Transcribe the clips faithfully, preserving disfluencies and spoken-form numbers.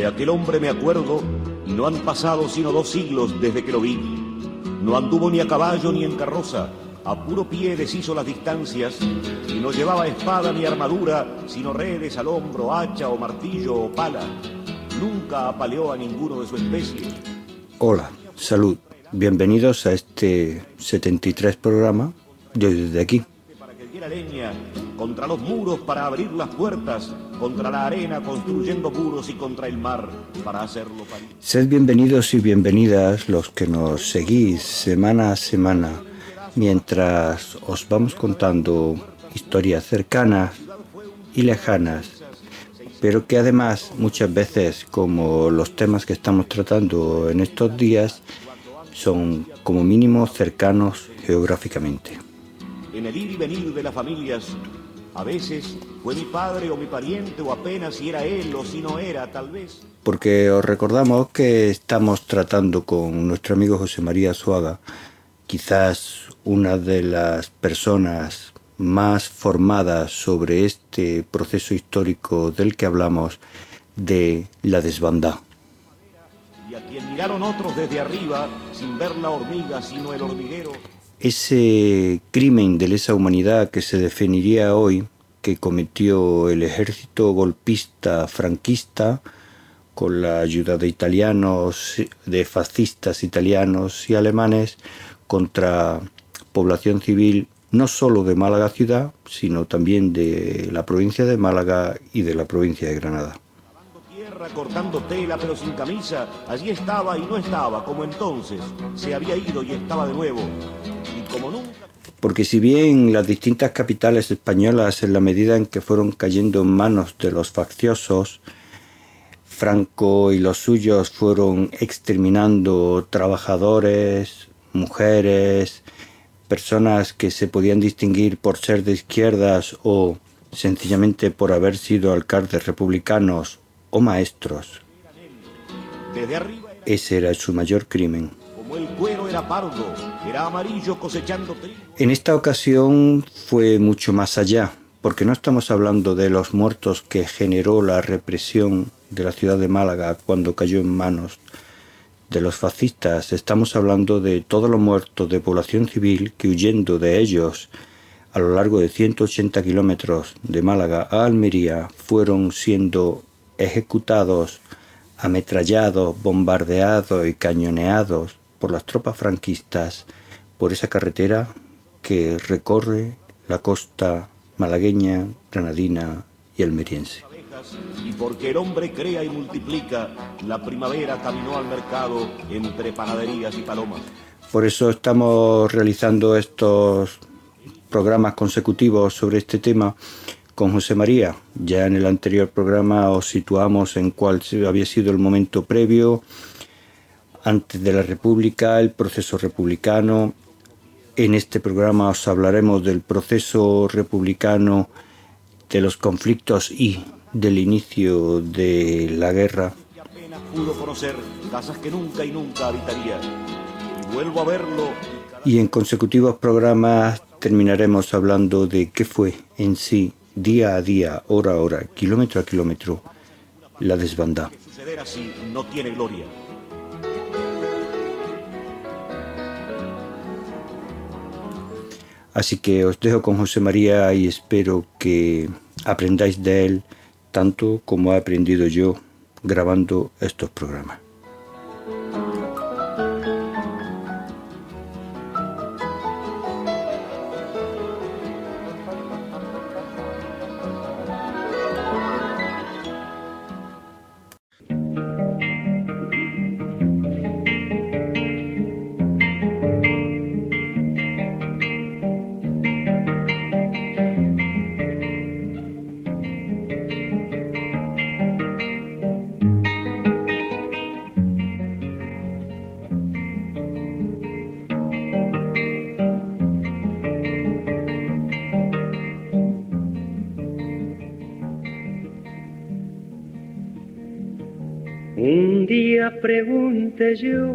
De aquel hombre me acuerdo, y no han pasado sino dos siglos desde que lo vi. No anduvo ni a caballo ni en carroza, a puro pie deshizo las distancias, y no llevaba espada ni armadura, sino redes al hombro, hacha o martillo o pala. Nunca apaleó a ninguno de su especie. Hola, salud. Bienvenidos a este setenta y tres programa de Desde Aquí. Para que diera leña contra los muros para abrir las puertas, contra la arena construyendo muros y contra el mar para hacerlo parir. Sed bienvenidos y bienvenidas los que nos seguís semana a semana mientras os vamos contando historias cercanas y lejanas, pero que además muchas veces, como los temas que estamos tratando en estos días, son como mínimo cercanos geográficamente. En el ir y venir de las familias, a veces fue mi padre o mi pariente o apenas si era él o si no era, tal vez. Porque os recordamos que estamos tratando con nuestro amigo José María Zuaga, quizás una de las personas más formadas sobre este proceso histórico del que hablamos, de la desbandada. Y a quien miraron otros desde arriba, sin ver la hormiga sino el hormiguero. Ese crimen de lesa humanidad que se definiría hoy, que cometió el ejército golpista franquista con la ayuda de italianos, de fascistas italianos y alemanes, contra población civil no solo de Málaga ciudad, sino también de la provincia de Málaga y de la provincia de Granada. Tierra, cortando tela pero sin camisa, allí estaba y no estaba como entonces, se había ido y estaba de nuevo, y como nunca. Porque si bien las distintas capitales españolas, en la medida en que fueron cayendo en manos de los facciosos, Franco y los suyos fueron exterminando trabajadores, mujeres, personas que se podían distinguir por ser de izquierdas o sencillamente por haber sido alcaldes republicanos o maestros. Desde arriba era... Ese era su mayor crimen. Como el cuero era pardo, era amarillo cosechando trigo. En esta ocasión fue mucho más allá, porque no estamos hablando de los muertos que generó la represión de la ciudad de Málaga cuando cayó en manos de los fascistas. Estamos hablando de todos los muertos de población civil que, huyendo de ellos a lo largo de ciento ochenta kilómetros de Málaga a Almería, fueron siendo ejecutados, ametrallados, bombardeados y cañoneados por las tropas franquistas por esa carretera que recorre la costa malagueña, granadina y almeriense. Y porque el hombre crea y multiplica, la primavera caminó al mercado entre panaderías y palomas. Por eso estamos realizando estos programas consecutivos sobre este tema con José María. Ya en el anterior programa os situamos en cuál había sido el momento previo, antes de la República, el proceso republicano. En este programa os hablaremos del proceso republicano, de los conflictos y del inicio de la guerra. Y apenas pudo conocer casas que nunca y nunca habitaría. Y vuelvo a verlo. Y en consecutivos programas terminaremos hablando de qué fue en sí, día a día, hora a hora, kilómetro a kilómetro, la desbandada. Suceder así no tiene gloria. Así que os dejo con José María y espero que aprendáis de él tanto como he aprendido yo grabando estos programas. Un día pregunté yo,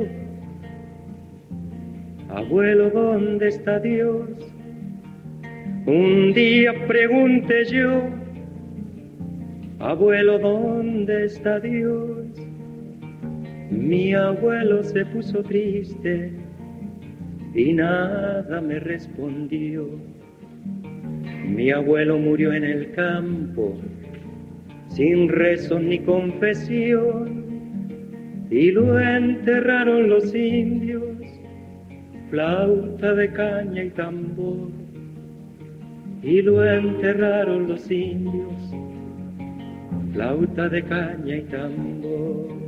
abuelo, ¿dónde está Dios? Un día pregunté yo, abuelo, ¿dónde está Dios? Mi abuelo se puso triste y nada me respondió. Mi abuelo murió en el campo, sin rezo ni confesión, y lo enterraron los indios, flauta de caña y tambor. Y lo enterraron los indios, flauta de caña y tambor.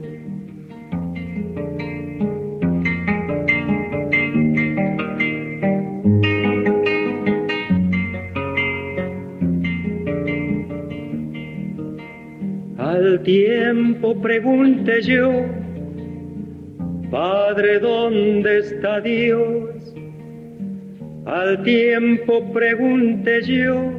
Al tiempo pregunté yo, Padre, ¿dónde está Dios? Al tiempo pregunté yo,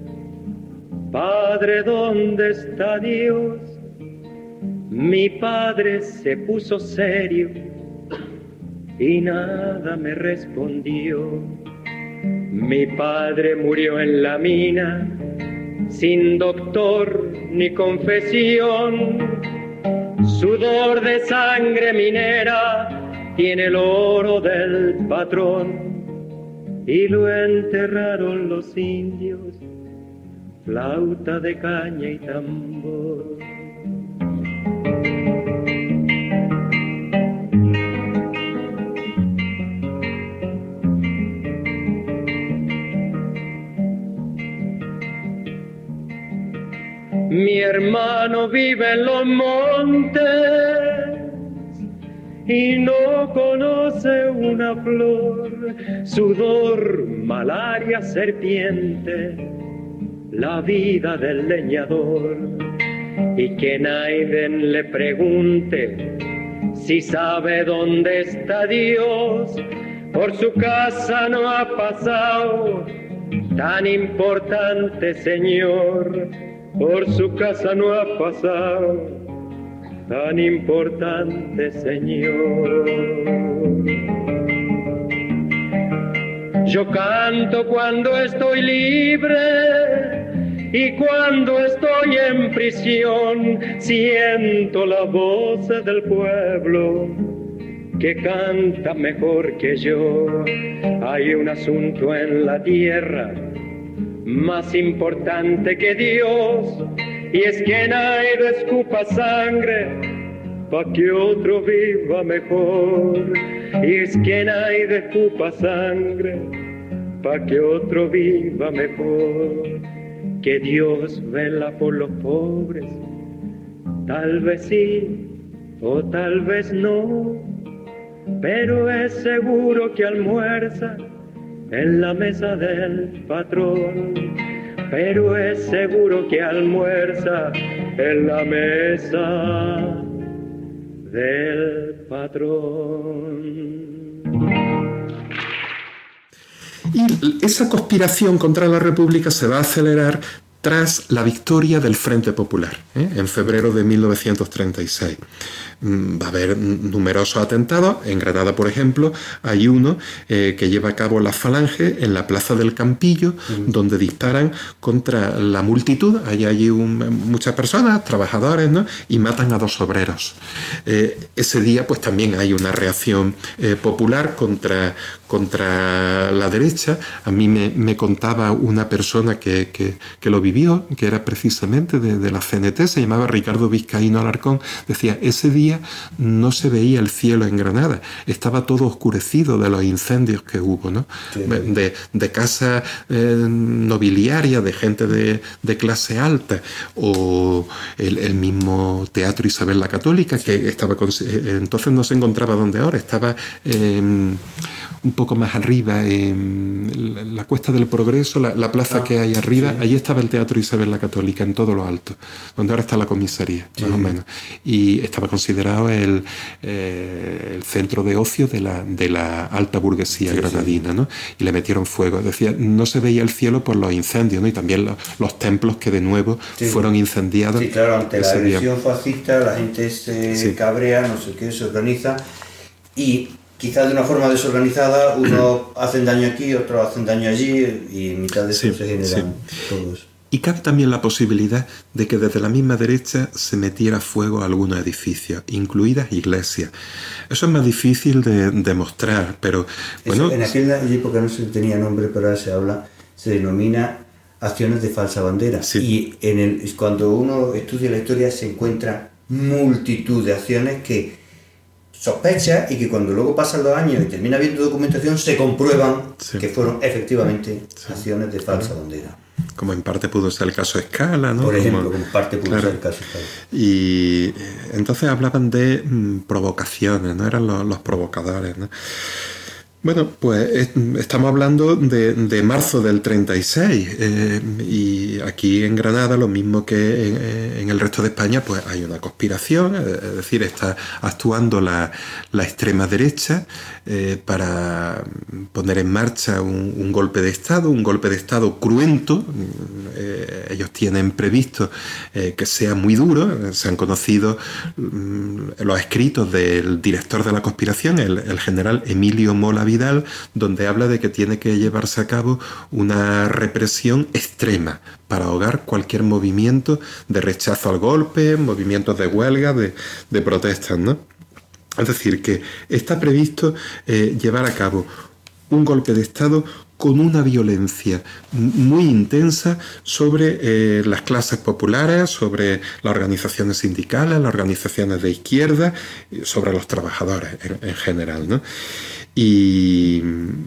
Padre, ¿dónde está Dios? Mi padre se puso serio y nada me respondió. Mi padre murió en la mina, sin doctor ni confesión. Sudor de sangre minera tiene el oro del patrón. Y lo enterraron los indios, flauta de caña y tambor. Mi hermano vive en los montes y no conoce una flor, sudor, malaria, serpiente, la vida del leñador. Y que Naiden le pregunte si sabe dónde está Dios, por su casa no ha pasado tan importante señor, por su casa no ha pasado tan importante señor. Yo canto cuando estoy libre y cuando estoy en prisión, siento la voz del pueblo que canta mejor que yo. Hay un asunto en la tierra más importante que Dios, y es que nadie escupa sangre pa' que otro viva mejor. Y es que nadie escupa sangre pa' que otro viva mejor. Que Dios vela por los pobres, tal vez sí o tal vez no, pero es seguro que almuerza en la mesa del patrón. Pero es seguro que almuerza en la mesa del patrón. Y esa conspiración contra la República se va a acelerar tras la victoria del Frente Popular, ¿eh? en febrero de mil novecientos treinta y seis. Va a haber numerosos atentados. En Granada, por ejemplo, hay uno eh, que lleva a cabo la Falange en la Plaza del Campillo, mm. donde disparan contra la multitud. Hay allí un, muchas personas, trabajadores, ¿no? Y matan a dos obreros. Eh, ese día, pues también hay una reacción eh, popular contra, contra la derecha. A mí me, me contaba una persona que, que, que lo vivió, que era precisamente de, de la C N T, se llamaba Ricardo Vizcaíno Alarcón. Decía, ese día no se veía el cielo en Granada, estaba todo oscurecido de los incendios que hubo, ¿no? Sí. De, de casas eh, nobiliarias, de gente de, de clase alta, o el, el mismo Teatro Isabel la Católica, sí. que estaba con, entonces no se encontraba donde ahora, estaba eh, un poco más arriba, en la, la Cuesta del Progreso, la, la plaza ah, que hay arriba, sí. allí estaba el Teatro Isabel la Católica, en todo lo alto, donde ahora está la comisaría, sí. más o menos, y estaba considerado el, eh, el centro de ocio de la, de la alta burguesía sí, granadina, sí. ¿no? Y le metieron fuego. Decía, no se veía el cielo por los incendios, ¿no? Y también los, los templos que de nuevo sí. fueron incendiados. Sí, claro, ante la agresión fascista la gente se sí. cabrea, no sé qué, se organiza y quizás de una forma desorganizada unos hacen daño aquí, otros hacen daño allí y en mitad de eso sí, se generan sí. todos. Y cabe también la posibilidad de que desde la misma derecha se metiera fuego a algunos edificios, incluidas iglesias. Eso es más difícil de demostrar, pero bueno... Eso, en aquella época no se tenía nombre, pero ahora se habla, se denomina acciones de falsa bandera. Sí. Y en el, cuando uno estudia la historia se encuentra multitud de acciones que sospecha y que cuando luego pasan los años y termina viendo documentación se comprueban sí. que fueron efectivamente sí. acciones de falsa claro. bandera. Como en parte pudo ser el caso Escala, ¿no? Por ejemplo, como, como en parte pudo claro. ser el caso Escala. Y entonces hablaban de mmm, provocaciones, ¿no? Eran los, los provocadores, ¿no? Bueno, pues es, estamos hablando de, de marzo del treinta y seis eh, y aquí en Granada, lo mismo que en, en el resto de España, pues hay una conspiración, es decir, está actuando la, la extrema derecha eh, para poner en marcha un, un golpe de Estado, un golpe de Estado cruento. Eh, ellos tienen previsto eh, que sea muy duro. Se han conocido mm, los escritos del director de la conspiración, el, el general Emilio Mola Vidal, donde habla de que tiene que llevarse a cabo una represión extrema para ahogar cualquier movimiento de rechazo al golpe, movimientos de huelga, de, de protestas, ¿no? Es decir, que está previsto eh, llevar a cabo un golpe de Estado con una violencia muy intensa sobre eh, las clases populares, sobre las organizaciones sindicales, las organizaciones de izquierda, sobre los trabajadores en, en general, ¿no? Y,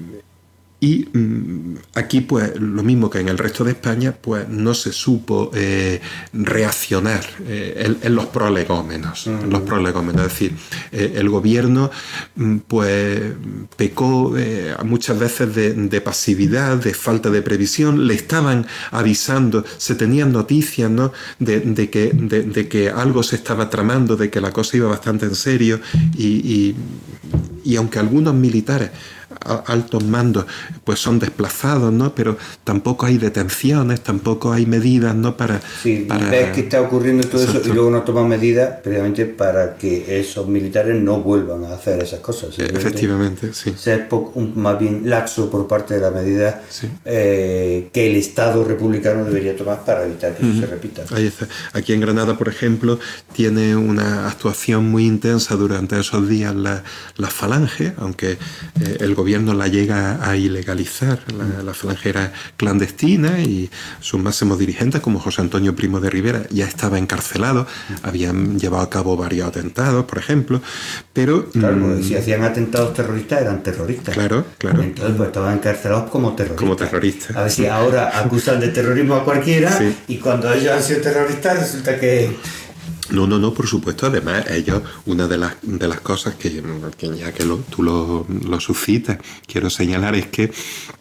y aquí, pues, lo mismo que en el resto de España, pues no se supo eh, reaccionar eh, en, en los prolegómenos, uh-huh. en los prolegómenos. Es decir, eh, el gobierno, pues, pecó eh, muchas veces de, de pasividad, de falta de previsión. Le estaban avisando, se tenían noticias, ¿no?, de, de, que, de, de que algo se estaba tramando, de que la cosa iba bastante en serio y, y Y aunque algunos militares, altos mandos, pues son desplazados, ¿no? Pero tampoco hay detenciones, tampoco hay medidas, ¿no? Para, sí, para... ves que está ocurriendo todo Exacto. eso y luego no toman medidas previamente para que esos militares no vuelvan a hacer esas cosas. Efectivamente, sí. Ser un, más bien laxo por parte de la medida sí. eh, que el Estado republicano debería tomar para evitar que uh-huh. eso se repita. Ahí está. Aquí en Granada, por ejemplo, tiene una actuación muy intensa durante esos días la, la Falange, aunque eh, el gobierno la llega a ilegalizar. La, la Falange era clandestina y sus máximos dirigentes, como José Antonio Primo de Rivera, ya estaba encarcelado, habían llevado a cabo varios atentados, por ejemplo, pero... Claro, mmm, si hacían atentados terroristas, eran terroristas. Claro, claro. Entonces, pues estaban encarcelados como terroristas. Como terroristas. A ver si ahora acusan de terrorismo a cualquiera sí. y cuando ellos han sido terroristas resulta que... No, no, no, por supuesto. Además, ellos, una de las, de las cosas que, que ya que lo, tú lo, lo suscitas, quiero señalar es que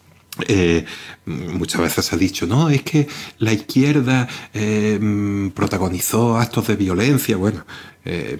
eh, muchas veces se ha dicho, no, es que la izquierda eh, protagonizó actos de violencia, bueno, eh,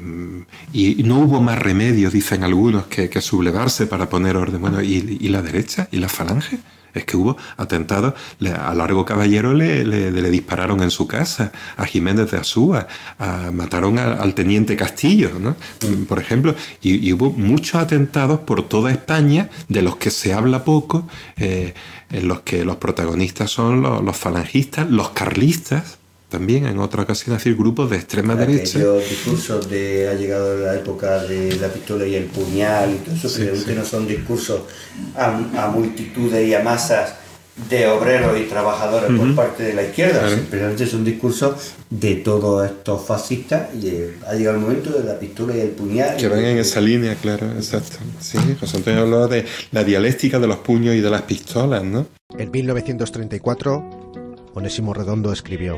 y no hubo más remedio, dicen algunos, que, que sublevarse para poner orden. Bueno, ¿y, y la derecha? ¿Y la Falange? Es que hubo atentados, a Largo Caballero le, le, le dispararon en su casa, a Jiménez de Azúa, a, mataron a, al teniente Castillo, ¿no? Por ejemplo, y, y hubo muchos atentados por toda España, de los que se habla poco, eh, en los que los protagonistas son los, los falangistas, los carlistas, también en otra ocasión, es decir, grupos de extrema derecha. Aquellos discursos de ha llegado la época de la pistola y el puñal y todo eso, sí, que sí. no son discursos a, a multitudes y a masas de obreros y trabajadores uh-huh. por parte de la izquierda, claro. simplemente son discursos de todos estos fascistas y eh, ha llegado el momento de la pistola y el puñal. Que van en esa línea, claro, exacto. Sí, José Antonio habló de la dialéctica de los puños y de las pistolas, ¿no? En mil novecientos treinta y cuatro, Onésimo Redondo escribió: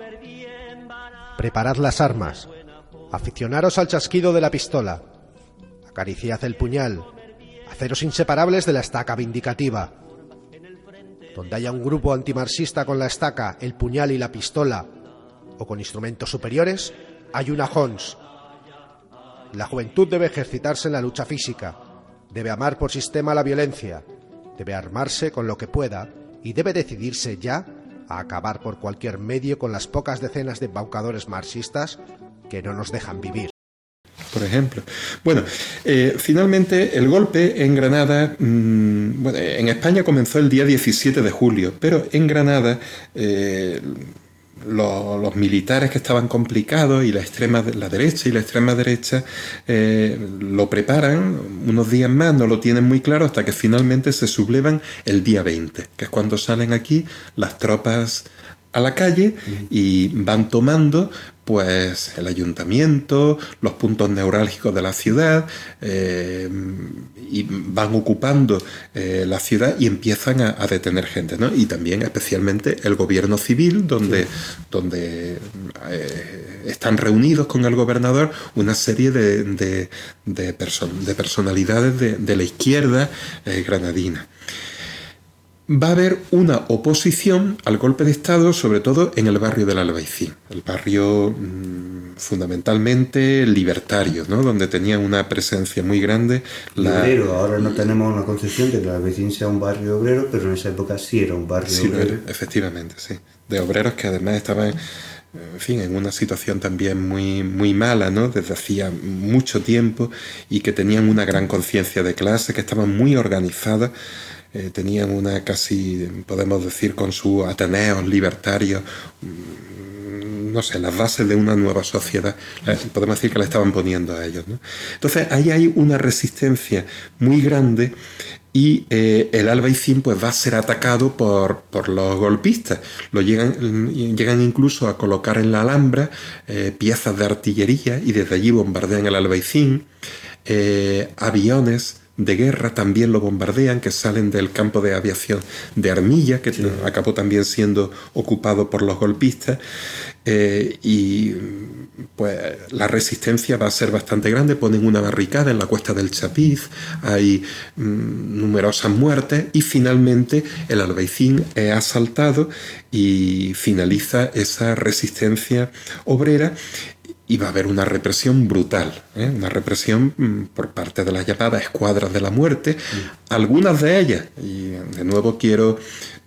preparad las armas, aficionaros al chasquido de la pistola, acariciad el puñal, haceros inseparables de la estaca vindicativa. Donde haya un grupo antimarxista con la estaca, el puñal y la pistola, o con instrumentos superiores, hay una Hons. La juventud debe ejercitarse en la lucha física, debe amar por sistema la violencia, debe armarse con lo que pueda y debe decidirse ya a acabar por cualquier medio con las pocas decenas de embaucadores marxistas que no nos dejan vivir. por ejemplo. Bueno, eh, finalmente el golpe en Granada, mmm, bueno, en España comenzó el día diecisiete de julio, pero en Granada eh, los, los militares que estaban complicados y la extrema la derecha y la extrema derecha eh, lo preparan unos días más, no lo tienen muy claro, hasta que finalmente se sublevan el día veinte, que es cuando salen aquí las tropas a la calle y van tomando pues el ayuntamiento, los puntos neurálgicos de la ciudad, eh, y van ocupando eh, la ciudad y empiezan a, a detener gente, ¿no? Y también especialmente el gobierno civil, donde, sí. donde eh, están reunidos con el gobernador una serie de, de, de, perso- de personalidades de, de la izquierda eh, granadina. Va a haber una oposición al golpe de Estado, sobre todo en el barrio del Albaicín, el barrio mmm, fundamentalmente libertario, ¿no? Donde tenía una presencia muy grande. La... Obrero, ahora no tenemos una concepción de que el Albaicín sea un barrio obrero, pero en esa época sí era un barrio sí, obrero. Era, efectivamente, sí. De obreros que además estaban, en fin, en una situación también muy, muy mala, ¿no? Desde hacía mucho tiempo, y que tenían una gran conciencia de clase, que estaban muy organizadas. Eh, tenían una casi, podemos decir, con sus ateneos libertarios, no sé, las bases de una nueva sociedad, eh, podemos decir que la estaban poniendo a ellos, ¿no? Entonces ahí hay una resistencia muy grande, y eh, el Albaicín pues va a ser atacado por, por los golpistas. Lo llegan, llegan incluso a colocar en la Alhambra eh, piezas de artillería, y desde allí bombardean el Albaicín. Eh, aviones de guerra también lo bombardean, que salen del campo de aviación de Armilla, que sí. acabó también siendo ocupado por los golpistas, eh, y pues la resistencia va a ser bastante grande. Ponen una barricada en la cuesta del Chapiz, hay mmm, numerosas muertes, y finalmente el Albaicín es asaltado y finaliza esa resistencia obrera. Y va a haber una represión brutal, ¿eh? Una represión mmm, por parte de las llamadas escuadras de la muerte, mm. algunas de ellas, y de nuevo quiero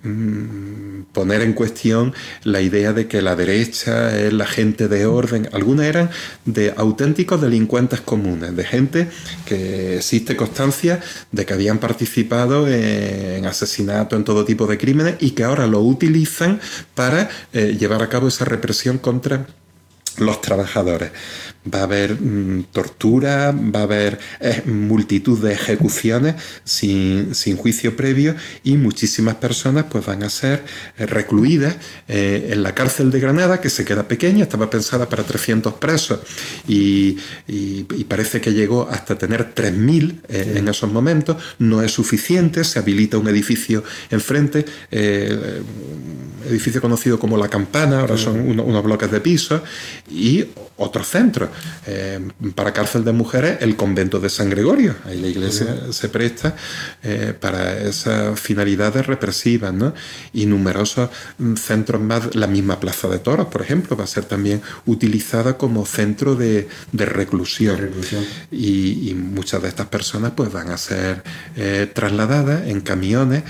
mmm, poner en cuestión la idea de que la derecha es la gente de orden. Algunas eran de auténticos delincuentes comunes, de gente que existe constancia de que habían participado en asesinatos, en todo tipo de crímenes, y que ahora lo utilizan para eh, llevar a cabo esa represión contra los trabajadores. Va a haber mmm, tortura, va a haber eh, multitud de ejecuciones sin, sin juicio previo, y muchísimas personas pues van a ser eh, recluidas eh, en la cárcel de Granada, que se queda pequeña, estaba pensada para trescientos presos, y, y, y parece que llegó hasta tener tres mil eh, sí. en esos momentos. No es suficiente, se habilita un edificio enfrente, eh, un edificio conocido como La Campana, ahora son uno, unos bloques de pisos, y otros centros. Eh, para cárcel de mujeres, el convento de San Gregorio. Ahí la iglesia uh-huh. se presta eh, para esas finalidades represivas, ¿no? Y numerosos centros más. La misma Plaza de Toros, por ejemplo, va a ser también utilizada como centro de, de reclusión. De reclusión. Y, y muchas de estas personas pues van a ser eh, trasladadas en camiones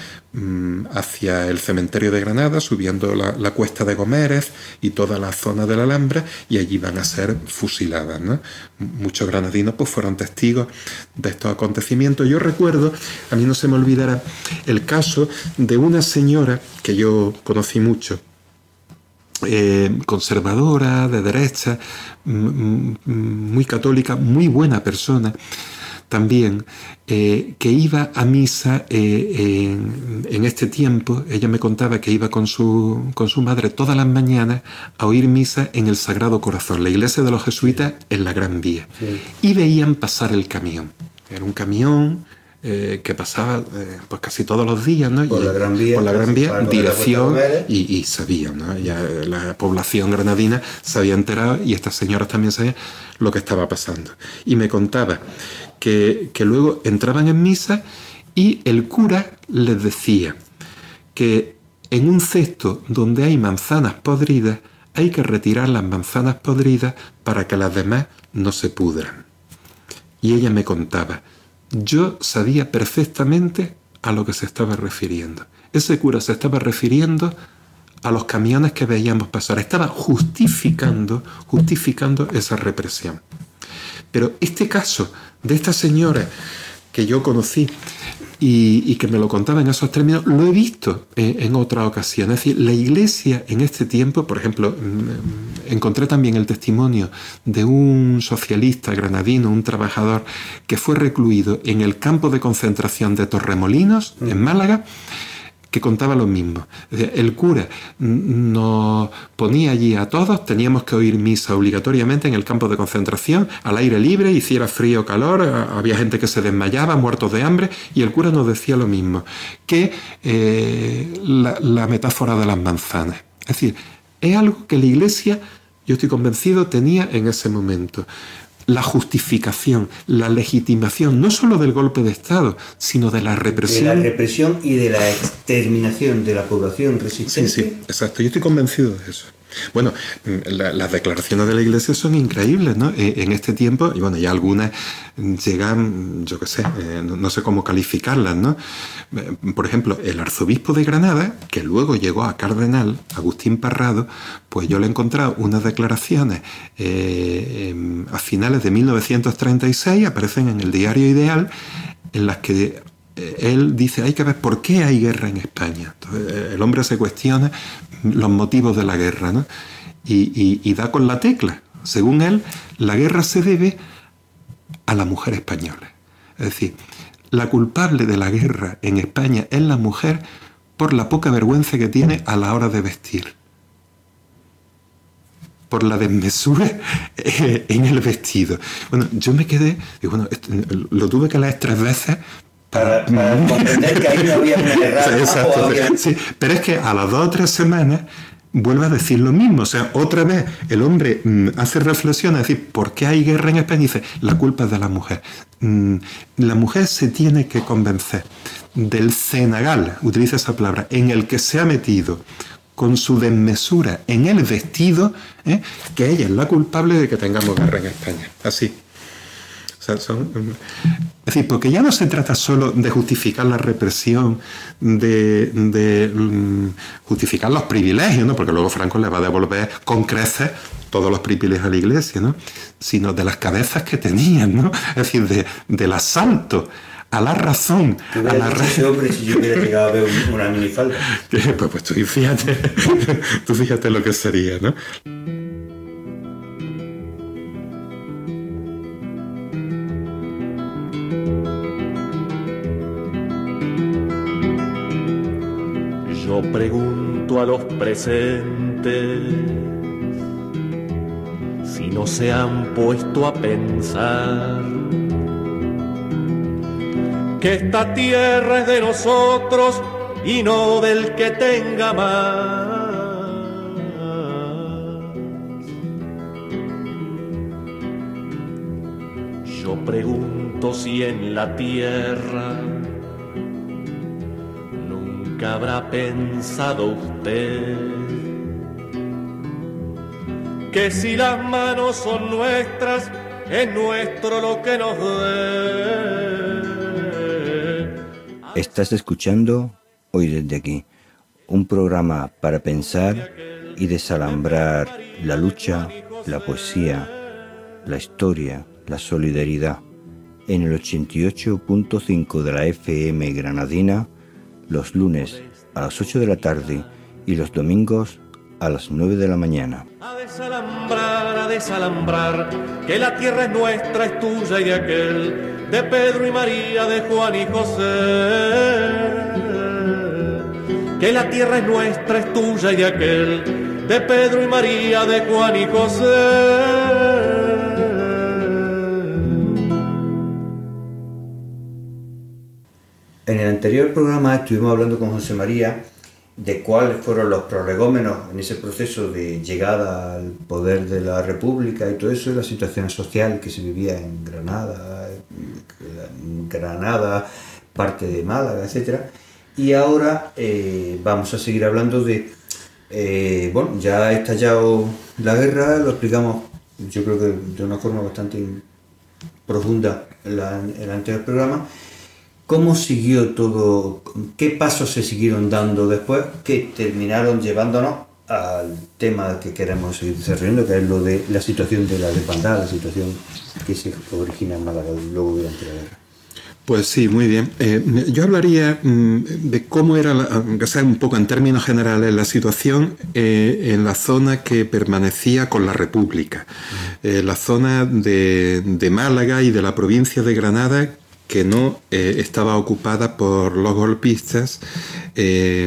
hacia el cementerio de Granada, subiendo la, la cuesta de Gomérez y toda la zona de la Alhambra, y allí van a ser fusiladas, ¿no? Muchos granadinos pues fueron testigos de estos acontecimientos. Yo recuerdo, a mí no se me olvidará, el caso de una señora que yo conocí mucho, eh, conservadora, de derecha, muy católica, muy buena persona también, eh, que iba a misa eh, en, en este tiempo. Ella me contaba que iba con su, con su madre todas las mañanas a oír misa en el Sagrado Corazón, la iglesia de los jesuitas en la Gran Vía. Sí. Y veían pasar el camión. Era un camión eh, que pasaba eh, pues casi todos los días, ¿no? Por y, la Gran Vía, por la Gran Vía, dirección, la y, y sabían, ¿no? Ya la población granadina se había enterado, y estas señoras también sabían lo que estaba pasando. Y me contaba Que, que luego entraban en misa y el cura les decía que en un cesto donde hay manzanas podridas hay que retirar las manzanas podridas para que las demás no se pudran. Y ella me contaba, yo sabía perfectamente a lo que se estaba refiriendo. Ese cura se estaba refiriendo a los camiones que veíamos pasar, estaba justificando, justificando esa represión. Pero este caso de esta señora que yo conocí y, y que me lo contaba en esos términos, lo he visto en, en otra ocasión. Es decir, la Iglesia en este tiempo, por ejemplo, encontré también el testimonio de un socialista granadino, un trabajador que fue recluido en el campo de concentración de Torremolinos, mm. en Málaga, que contaba lo mismo. El cura nos ponía allí a todos, teníamos que oír misa obligatoriamente en el campo de concentración, al aire libre, hiciera frío o calor, había gente que se desmayaba, muertos de hambre, y el cura nos decía lo mismo, que eh, la, la metáfora de las manzanas. Es decir, es algo que la Iglesia, yo estoy convencido, tenía en ese momento. La justificación, la legitimación, no solo del golpe de Estado, sino de la represión. De la represión y de la exterminación de la población resistente. Sí, sí, exacto. Yo estoy convencido de eso. Bueno, la, las declaraciones de la Iglesia son increíbles, ¿no? En este tiempo, y bueno, ya algunas llegan, yo qué sé, eh, no, no sé cómo calificarlas, ¿no? Por ejemplo, el arzobispo de Granada, que luego llegó a cardenal, Agustín Parrado, pues yo le he encontrado unas declaraciones eh, eh, a finales de mil novecientos treinta y seis, aparecen en el Diario Ideal, en las que él dice, hay que ver por qué hay guerra en España. Entonces, el hombre se cuestiona los motivos de la guerra, ¿no? Y, y, y da con la tecla. Según él, la guerra se debe a la mujer española. Es decir, la culpable de la guerra en España es la mujer por la poca vergüenza que tiene a la hora de vestir, por la desmesura en el vestido. Bueno, yo me quedé, y bueno, lo tuve que leer tres veces Para, para comprender que ahí no había una errada. Sí, exacto, había... sí, pero es que a las dos o tres semanas vuelve a decir lo mismo. O sea, otra vez el hombre mm, hace reflexiones, es decir, ¿por qué hay guerra en España? Y dice, la culpa es de la mujer. Mm, la mujer se tiene que convencer del cenagal, utiliza esa palabra, en el que se ha metido con su desmesura en el vestido, ¿eh? que ella es la culpable de que tengamos guerra en España. Así. Son, es decir, porque ya no se trata solo de justificar la represión, de, de um, justificar los privilegios, ¿no? Porque luego Franco le va a devolver con creces todos los privilegios a la Iglesia, ¿no? Sino de las cabezas que tenían, ¿no? Es decir, de, del asalto a la razón. ¿Qué hubiera a la dicho ese hombre si yo hubiera llegado a ver una minifalda? Pues, pues tú fíjate, tú fíjate lo que sería, ¿no? Yo pregunto a los presentes si no se han puesto a pensar que esta tierra es de nosotros y no del que tenga más. Yo pregunto si en la tierra nunca habrá pensado usted que si las manos son nuestras, es nuestro lo que nos dé. Estás escuchando Hoy desde aquí, un programa para pensar y desalambrar la lucha, la poesía, la historia, la solidaridad, en el ochenta y ocho punto cinco de la F M granadina, los lunes a las ocho de la tarde y los domingos a las nueve de la mañana. A desalambrar, a desalambrar, que la tierra es nuestra, es tuya y de aquel, de Pedro y María, de Juan y José. Que la tierra es nuestra, es tuya y de aquel, de Pedro y María, de Juan y José. En el anterior programa estuvimos hablando con José María de cuáles fueron los prolegómenos en ese proceso de llegada al poder de la República y todo eso, la situación social que se vivía en Granada, en Granada, parte de Málaga, etcétera. Y ahora eh, vamos a seguir hablando de, eh, bueno, ya ha estallado la guerra, lo explicamos yo creo que de una forma bastante profunda en, la, en el anterior programa. ¿Cómo siguió todo? ¿Qué pasos se siguieron dando después que terminaron llevándonos al tema que queremos seguir desarrollando, que es lo de la situación de la desbandada, la situación que se origina en Málaga luego durante la guerra. Pues sí, muy bien. Eh, yo hablaría mmm, de cómo era, la, aunque sea un poco en términos generales, la situación eh, en la zona que permanecía con la República. Eh, la zona de, de Málaga y de la provincia de Granada, que no eh, estaba ocupada por los golpistas eh,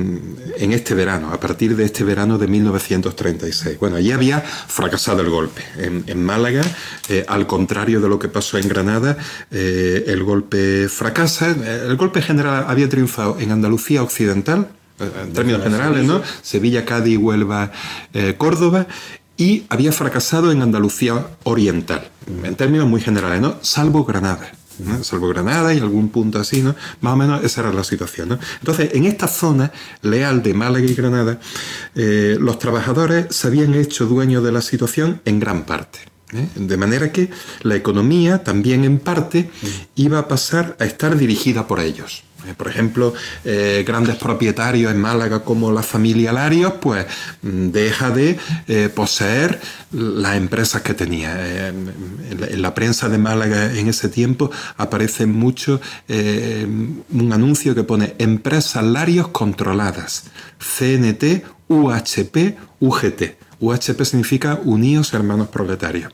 en este verano, a partir de este verano de mil novecientos treinta y seis. Bueno, allí había fracasado el golpe. En, en Málaga, eh, al contrario de lo que pasó en Granada, eh, el golpe fracasa. El golpe general había triunfado en Andalucía Occidental, en términos generales, ¿no? Sevilla, Cádiz, Huelva, eh, Córdoba, y había fracasado en Andalucía Oriental, en términos muy generales, ¿no? Salvo Granada. ¿no? Salvo Granada y algún punto así, ¿no? Más o menos esa era la situación, ¿no? Entonces, en esta zona leal de Málaga y Granada, eh, los trabajadores se habían hecho dueños de la situación en gran parte. ¿eh? De manera que la economía también en parte iba a pasar a estar dirigida por ellos. Por ejemplo, eh, grandes propietarios en Málaga como la familia Larios, pues deja de eh, poseer las empresas que tenía. Eh, en, en la prensa de Málaga en ese tiempo aparece mucho eh, un anuncio que pone Empresas Larios controladas, C N T, U H P, U G T. U H P significa Unidos Hermanos Proletarios.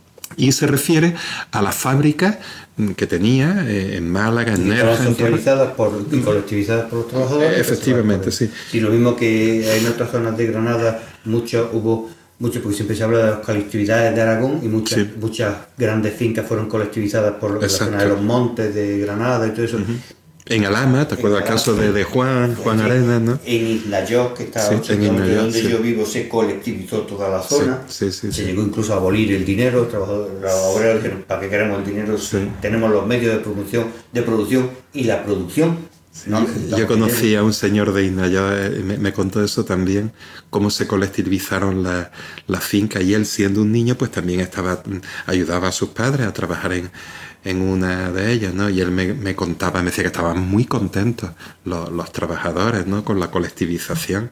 Y se refiere a las fábricas que tenía eh, en Málaga, en Nerja. Socializadas por, y colectivizadas por los trabajadores. Eh, efectivamente, sí. Sí, lo mismo que en otras zonas de Granada, mucho, hubo mucho, porque siempre se habla de las colectividades de Aragón y muchas, sí. muchas grandes fincas fueron colectivizadas por la zona de los montes de Granada y todo eso. Uh-huh. En Alhama, ¿te acuerdas el caso de, de Juan, Juan sí, Arenas, ¿no? En Islayós, que está sí, en Islayós, donde sí. yo vivo, se colectivizó toda la zona. Sí, sí, sí, se sí. llegó incluso a abolir el dinero. Los trabajadores, los obreros dijeron, ¿para qué queremos el dinero? Sí. Tenemos los medios de producción, de producción y la producción. Sí, ¿no? Yo conocí a un señor de Islayós, me, me contó eso también, cómo se colectivizaron las la fincas, y él, siendo un niño, pues también estaba ayudaba a sus padres a trabajar en en una de ellas, ¿no? Y él me, me contaba, me decía que estaban muy contentos los, los trabajadores, ¿no? Con la colectivización.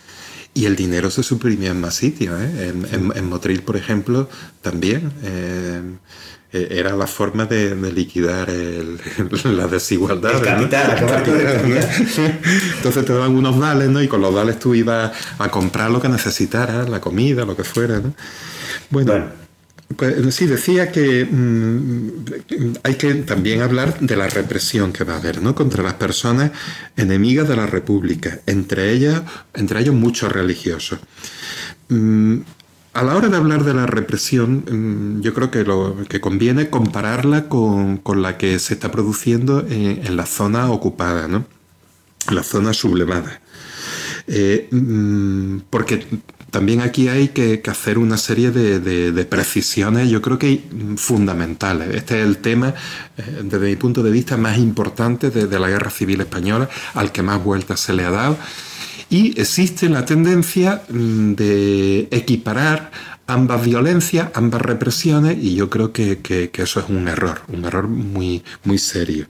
Y el dinero se suprimía en más sitios, ¿eh? En, en, en Motril, por ejemplo, también. Eh, era la forma de, de liquidar el, la desigualdad. El capital, ¿no? El capital, ¿no? Entonces te daban unos vales, ¿no? Y con los vales tú ibas a comprar lo que necesitaras, la comida, lo que fuera, ¿no? Bueno. bueno. Pues sí, decía que mmm, hay que también hablar de la represión que va a haber, ¿no? Contra las personas enemigas de la República, entre ellas, entre ellos muchos religiosos. Mm, a la hora de hablar de la represión, mm, yo creo que lo que conviene compararla con, con la que se está produciendo en, en la zona ocupada, ¿no? En la zona sublevada. Eh, mm, porque también aquí hay que, que hacer una serie de, de, de precisiones, yo creo que fundamentales. Este es el tema, eh, desde mi punto de vista, más importante de, de la Guerra Civil Española, al que más vueltas se le ha dado. Y existe la tendencia de equiparar ambas violencias, ambas represiones, y yo creo que, que, que eso es un error, un error muy, muy serio.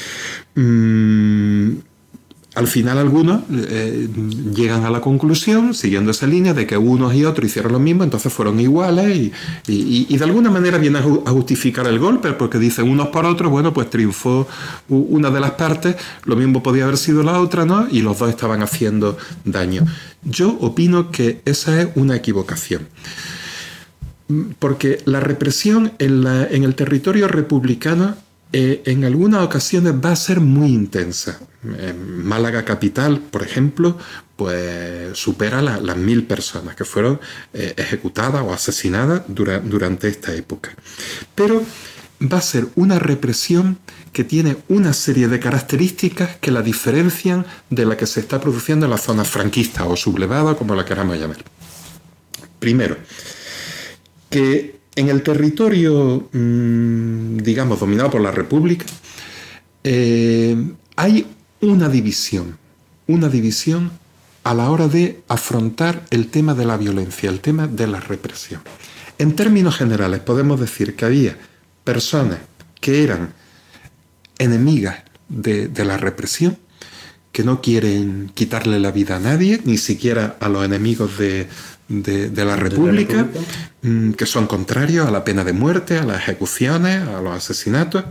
Mm, Al final algunos eh, llegan a la conclusión, siguiendo esa línea, de que unos y otros hicieron lo mismo, entonces fueron iguales y, y, y de alguna manera viene a justificar el golpe, porque dicen unos por otros, bueno, pues triunfó una de las partes, lo mismo podía haber sido la otra, ¿no? Y los dos estaban haciendo daño. Yo opino que esa es una equivocación. Porque la represión en, la, en el territorio republicano Eh, en algunas ocasiones va a ser muy intensa. En Málaga capital, por ejemplo, pues supera la, las mil personas que fueron eh, ejecutadas o asesinadas dura, durante esta época. Pero va a ser una represión que tiene una serie de características que la diferencian de la que se está produciendo en la zona franquista o sublevada, como la queramos llamar. Primero, que en el territorio, mmm, digamos, dominado por la República, eh, hay una división, una división a la hora de afrontar el tema de la violencia, el tema de la represión. En términos generales, podemos decir que había personas que eran enemigas de, de la represión, que no quieren quitarle la vida a nadie, ni siquiera a los enemigos de, de, de la República, ¿De la República? que son contrarios a la pena de muerte, a las ejecuciones, a los asesinatos.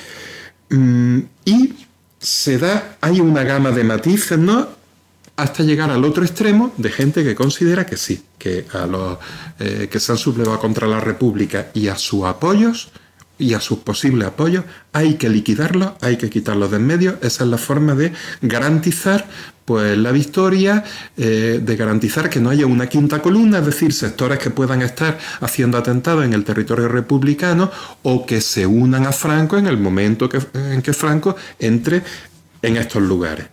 Y se da, hay una gama de matices, ¿no?, hasta llegar al otro extremo de gente que considera que sí, que a los eh, que se han sublevado contra la República y a sus apoyos y a sus posibles apoyos hay que liquidarlos, hay que quitarlos de en medio. Esa es la forma de garantizar pues la victoria, eh, de garantizar que no haya una quinta columna, es decir, sectores que puedan estar haciendo atentados en el territorio republicano o que se unan a Franco en el momento que, en que Franco entre en estos lugares.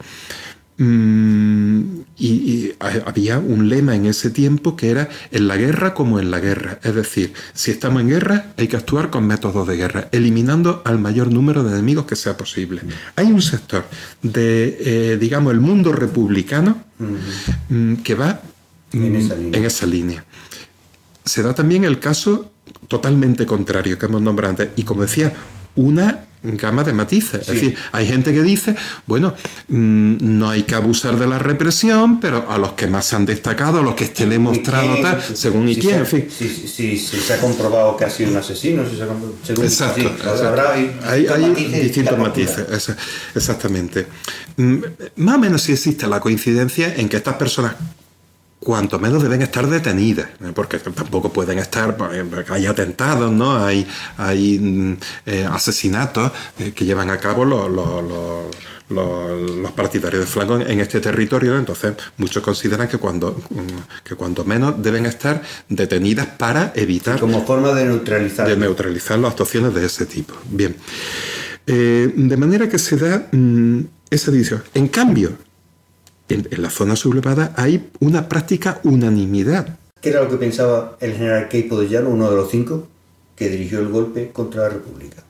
Mm, y, y había un lema en ese tiempo que era en la guerra como en la guerra, es decir, si estamos en guerra hay que actuar con métodos de guerra, eliminando al mayor número de enemigos que sea posible. Hay un sector de, eh, digamos, el mundo republicano uh-huh. mm, que va mm, en, esa en esa línea. Se da también el caso totalmente contrario que hemos nombrado antes, y como decía, una gama de matices. Sí. Es decir, hay gente que dice, bueno, mmm, no hay que abusar de la represión, pero a los que más se han destacado, a los que esté demostrado quién, tal, según si y quién, en fin. Si, si, si, si se ha comprobado que ha sido un asesino, si se ha según exacto, sí, exacto. Habrá, hay, hay matices distintos matices, esa, exactamente. Mm, más o menos sí existe la coincidencia en que estas personas cuanto menos deben estar detenidas, porque tampoco pueden estar, hay atentados, ¿no? Hay, hay eh, asesinatos eh, que llevan a cabo los, los, los, los, los partidarios de Franco en este territorio. Entonces muchos consideran que cuando, que cuanto menos deben estar detenidas para evitar... Sí, como forma de neutralizar. De neutralizar las actuaciones de ese tipo. Bien. Eh, de manera que se da mmm, esa división. En cambio, En, en la zona sublevada hay una práctica unanimidad. ¿Qué era lo que pensaba el general Queipo de Llano, uno de los cinco, que dirigió el golpe contra la República?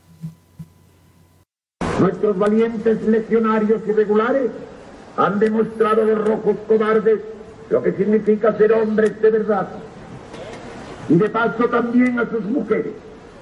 Nuestros valientes legionarios irregulares han demostrado a los rojos cobardes lo que significa ser hombres de verdad. Y de paso también a sus mujeres.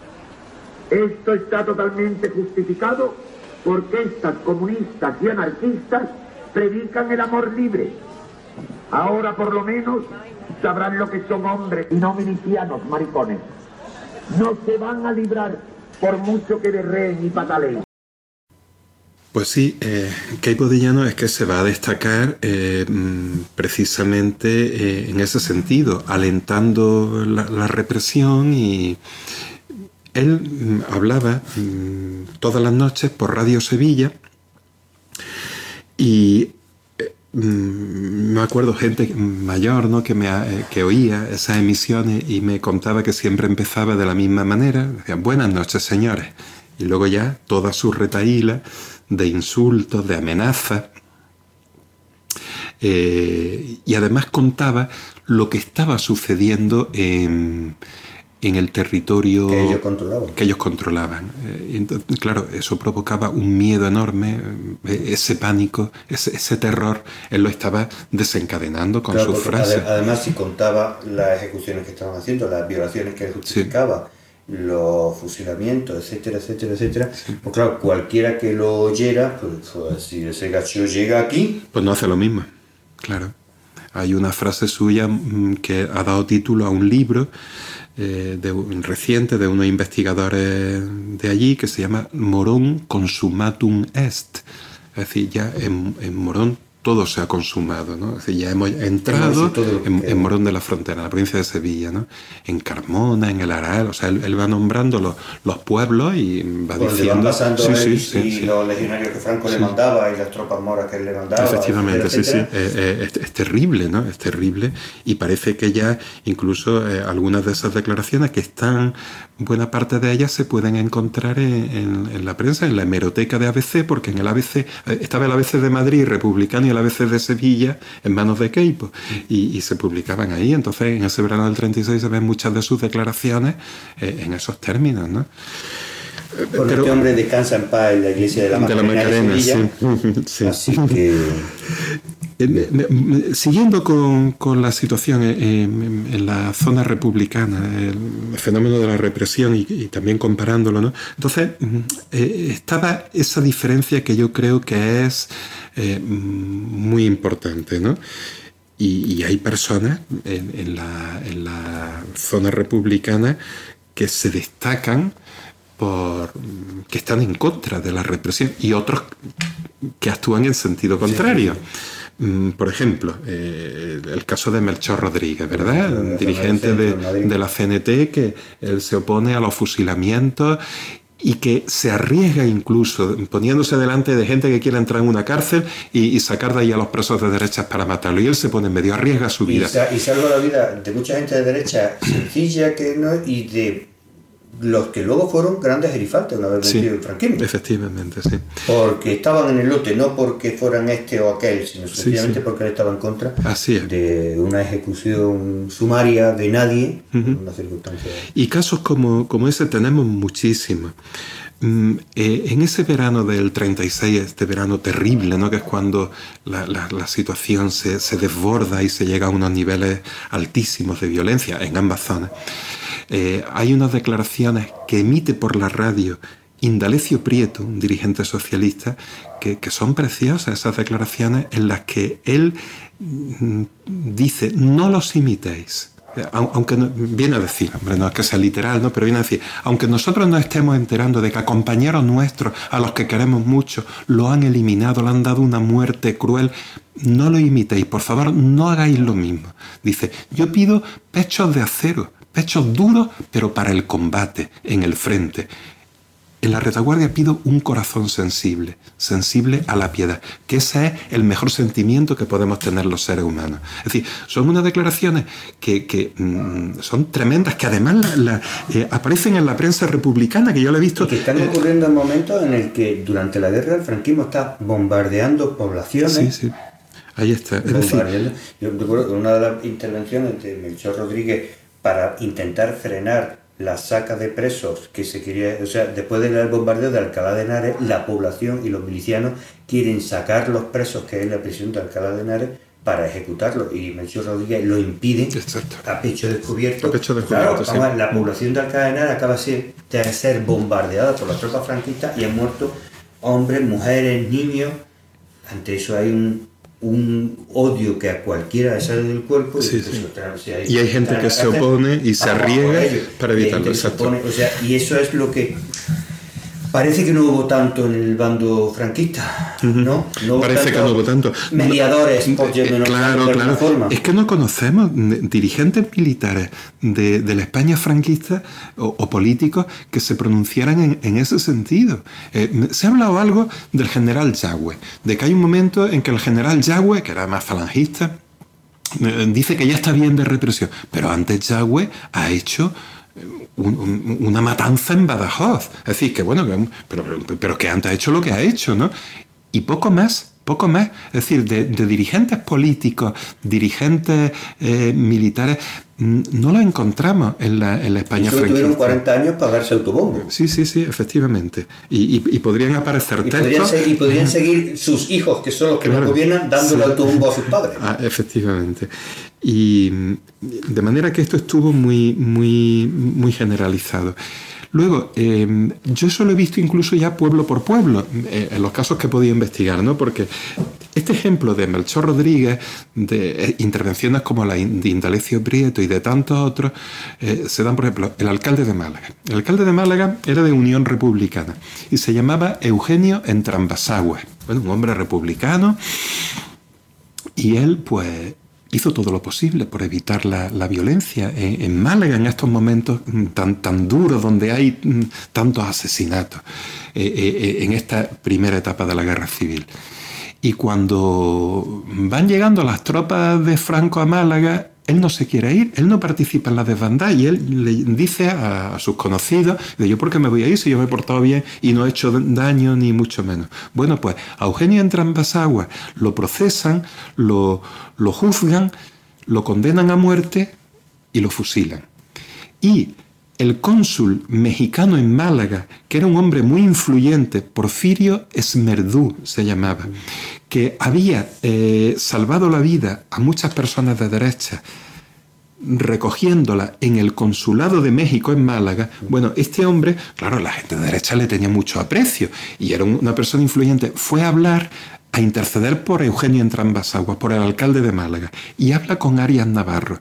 Esto está totalmente justificado porque estas comunistas y anarquistas predican el amor libre. Ahora por lo menos sabrán lo que son hombres y no milicianos maricones. No se van a librar por mucho que berreen y pataleen. Pues sí, eh, Queipo de Llano es que se va a destacar eh, precisamente eh, en ese sentido, alentando la, la represión, y él mm, hablaba mm, todas las noches por Radio Sevilla. Y eh, me acuerdo gente mayor, ¿no?, que, me, eh, que oía esas emisiones y me contaba que siempre empezaba de la misma manera. Decían, buenas noches, señores. Y luego ya toda su retahíla de insultos, de amenazas. Eh, y además contaba lo que estaba sucediendo en... en el territorio que ellos controlaban. Que ellos controlaban. Eh, entonces, claro, eso provocaba un miedo enorme, eh, ese pánico, ese, ese terror, él lo estaba desencadenando con claro, sus frases. Ade- además, si contaba las ejecuciones que estaban haciendo, las violaciones que él justificaba, sí. los fusilamientos, etcétera, etcétera, etcétera, sí. Pues claro, cualquiera que lo oyera, pues, pues si ese gacho llega aquí... Pues no hace lo mismo, claro. Hay una frase suya mmm, que ha dado título a un libro Eh, de un reciente de unos investigadores de allí que se llama Morón consumatum est, es decir, ya en, en Morón todo se ha consumado, ¿no? Es decir, ya hemos entrado en, en Morón de la Frontera, en la provincia de Sevilla, ¿no? En Carmona, en el Arael, o sea, él, él va nombrando los, los pueblos y va pues diciendo... Van pasando sí, él, sí, y sí, sí. los legionarios que Franco sí. le mandaba y las tropas moras que él le mandaba. Efectivamente, etcétera, sí, sí. Eh, eh, es, es terrible, ¿no? Es terrible, y parece que ya incluso eh, algunas de esas declaraciones que están, buena parte de ellas se pueden encontrar en, en, en la prensa, en la hemeroteca de A B C, porque en el A B C, eh, estaba el A B C de Madrid republicano y el A B C de Sevilla en manos de Queipo, y, y se publicaban ahí. Entonces en ese verano del treinta y seis se ven muchas de sus declaraciones eh, en esos términos, ¿no? Bueno, pero, este hombre descansa en paz en la iglesia de la Macarena de, la Macarena, de Sevilla, sí. Sí. Así que... Siguiendo con, con la situación en, en la zona republicana, el fenómeno de la represión y, y también comparándolo, ¿no? Entonces eh, estaba esa diferencia que yo creo que es eh, muy importante, ¿no? Y, y hay personas en, en, la, en la zona republicana que se destacan por que están en contra de la represión y otros que actúan en sentido contrario. Sí. Por ejemplo, eh, el caso de Melchor Rodríguez, ¿verdad? Un dirigente de, de la C N T que él se opone a los fusilamientos y que se arriesga incluso poniéndose delante de gente que quiere entrar en una cárcel y, y sacar de ahí a los presos de derechas para matarlo. Y él se pone en medio, arriesga su vida. Y, sa- y salva la vida de mucha gente de derecha sencilla que no, y de los que luego fueron grandes gerifaltes una vez vencido el franquismo. Efectivamente, sí. Porque estaban en el lote, no porque fueran este o aquel, sino sencillamente sí, sí. porque él estaba en contra Así es. de una ejecución sumaria de nadie uh-huh. en una circunstancia. Y casos como, como ese tenemos muchísimos. Mm, eh, en ese verano del treinta y seis, este verano terrible, ¿no? Que es cuando la, la, la situación se, se desborda y se llega a unos niveles altísimos de violencia en ambas zonas. Eh, hay unas declaraciones que emite por la radio Indalecio Prieto, un dirigente socialista, que, que son preciosas esas declaraciones en las que él mm, dice, no los imitéis. Aunque no, viene a decir, hombre, no es que sea literal, ¿no? Pero viene a decir, aunque nosotros nos estemos enterando de que a compañeros nuestros, a los que queremos mucho, lo han eliminado, le han dado una muerte cruel, no lo imitéis, por favor, no hagáis lo mismo. Dice, yo pido pechos de acero, pechos duros, pero para el combate, en el frente. En la retaguardia pido un corazón sensible, sensible a la piedad, que ese es el mejor sentimiento que podemos tener los seres humanos. Es decir, son unas declaraciones que, que mmm, son tremendas, que además la, la, eh, aparecen en la prensa republicana, que yo la he visto. Y que están ocurriendo en momentos en el que durante la guerra el franquismo está bombardeando poblaciones. Sí, sí. Ahí está. Es decir, yo recuerdo que una de las intervenciones de Melchor Rodríguez para intentar frenar la saca de presos que se quería, o sea, después del bombardeo de Alcalá de Henares, la población y los milicianos quieren sacar los presos que hay en la prisión de Alcalá de Henares para ejecutarlos, y Melchor Rodríguez lo impide. Exacto. a pecho descubierto. A pecho descubierto, claro, vamos, sí. La población de Alcalá de Henares acaba de ser bombardeada por las tropas franquistas y han muerto hombres, mujeres, niños. Ante eso hay un un odio que a cualquiera le sale del cuerpo. Sí, y, sí. o sea, hay, y hay gente que se opone y se arriesga para evitarlo. Exacto. Opone, o sea, y eso es lo que parece que no hubo tanto en el bando franquista, ¿no? no Parece que no hubo tanto. Mediadores, por eh, menos claro, de claro. Forma. Es que no conocemos dirigentes militares de, de la España franquista o, o políticos que se pronunciaran en, en ese sentido. Eh, se ha hablado algo del general Yagüe, de que hay un momento en que el general Yagüe, que era más falangista, eh, dice que ya está bien de represión, pero antes Yagüe ha hecho Un, un, una matanza en Badajoz. Es decir, que bueno, que, pero, pero, pero que antes ha hecho lo que ha hecho, ¿no? Y poco más, poco más. Es decir, de, de dirigentes políticos, dirigentes eh, militares, no lo encontramos en la, en la España franquista. Tuvieron cuarenta años para darse autobombo. Sí, sí, sí, efectivamente. Y, y, y podrían aparecer y textos... Podrían seguir, y podrían seguir sus hijos, que son los que claro, nos gobiernan, dándole sí. autobombo a sus padres. Ah, efectivamente. Y de manera que esto estuvo muy, muy, muy generalizado. Luego, eh, yo eso lo he visto incluso ya pueblo por pueblo, eh, en los casos que he podido investigar, ¿no? Porque este ejemplo de Melchor Rodríguez, de eh, intervenciones como la de Indalecio Prieto y de tantos otros, eh, se dan, por ejemplo, el alcalde de Málaga. El alcalde de Málaga era de Unión Republicana y se llamaba Eugenio Entrambasagüe. Bueno, un hombre republicano, y él, pues, hizo todo lo posible por evitar la, la violencia en, en Málaga, en estos momentos tan, tan duros, donde hay m, tantos asesinatos, eh, eh, en esta primera etapa de la guerra civil. Y cuando van llegando las tropas de Franco a Málaga, él no se quiere ir, él no participa en la desbandada, y él le dice a, a sus conocidos, de yo por qué me voy a ir si yo me he portado bien y no he hecho daño ni mucho menos. Bueno, pues a Eugenio Entrambasagüe lo procesan, lo, lo juzgan, lo condenan a muerte y lo fusilan. Y el cónsul mexicano en Málaga, que era un hombre muy influyente, Porfirio Esmerdú se llamaba, que había eh, salvado la vida a muchas personas de derecha recogiéndola en el Consulado de México en Málaga. Bueno, este hombre, claro, la gente de derecha le tenía mucho aprecio y era una persona influyente. Fue a hablar, a interceder por Eugenio Entrambas-Aguas, por el alcalde de Málaga, y habla con Arias Navarro.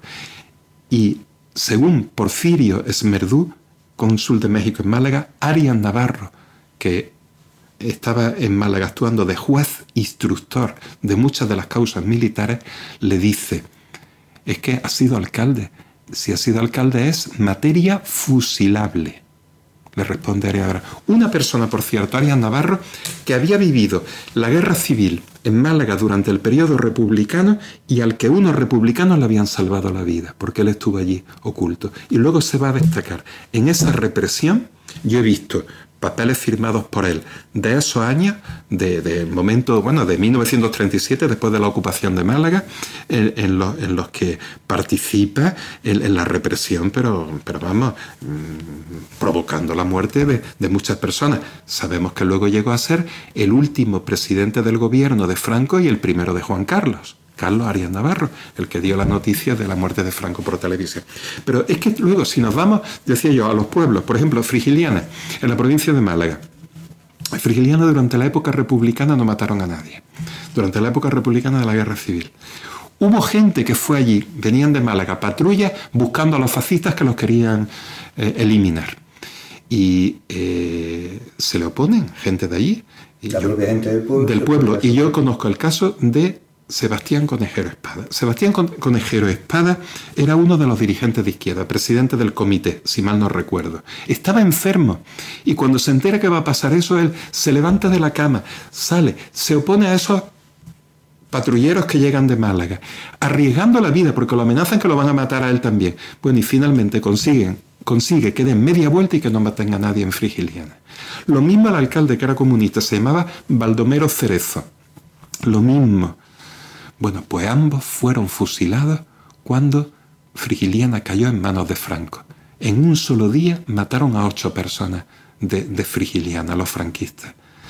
Y según Porfirio Esmerdú, cónsul de México en Málaga, Arias Navarro, que estaba en Málaga actuando de juez instructor de muchas de las causas militares, le dice: es que ha sido alcalde. Si ha sido alcalde es materia fusilable. Le responde Arias Navarro. Una persona, por cierto, Arias Navarro, que había vivido la guerra civil en Málaga durante el periodo republicano y al que unos republicanos le habían salvado la vida, porque él estuvo allí oculto. Y luego se va a destacar. En esa represión yo he visto papeles firmados por él de esos años, de, de momento, bueno, de mil novecientos treinta y siete, después de la ocupación de Málaga, en, en, los, en los que participa en, en la represión, pero, pero vamos, mmm, provocando la muerte de, de muchas personas. Sabemos que luego llegó a ser el último presidente del gobierno de Franco y el primero de Juan Carlos. Carlos Arias Navarro, el que dio la noticia de la muerte de Franco por televisión. Pero es que luego, si nos vamos, decía yo, a los pueblos, por ejemplo, Frigiliana, en la provincia de Málaga. Frigiliana durante la época republicana no mataron a nadie. Durante la época republicana de la Guerra Civil. Hubo gente que fue allí, venían de Málaga, patrullas, buscando a los fascistas que los querían eh, eliminar. Y eh, se le oponen gente de allí. Y la yo, propia gente del pueblo. Del pueblo. Y yo conozco el caso de Sebastián Conejero Espada. Sebastián Conejero Espada era uno de los dirigentes de izquierda, presidente del comité, si mal no recuerdo. Estaba enfermo y cuando se entera que va a pasar eso, él se levanta de la cama, sale, se opone a esos patrulleros que llegan de Málaga, arriesgando la vida porque lo amenazan que lo van a matar a él también. Bueno, y finalmente consiguen, consigue que den media vuelta y que no maten a nadie en Frigiliana. Lo mismo al alcalde, que era comunista, se llamaba Baldomero Cerezo. Lo mismo. Bueno, pues ambos fueron fusilados cuando Frigiliana cayó en manos de Franco. En un solo día mataron a ocho personas de, de Frigiliana, los franquistas.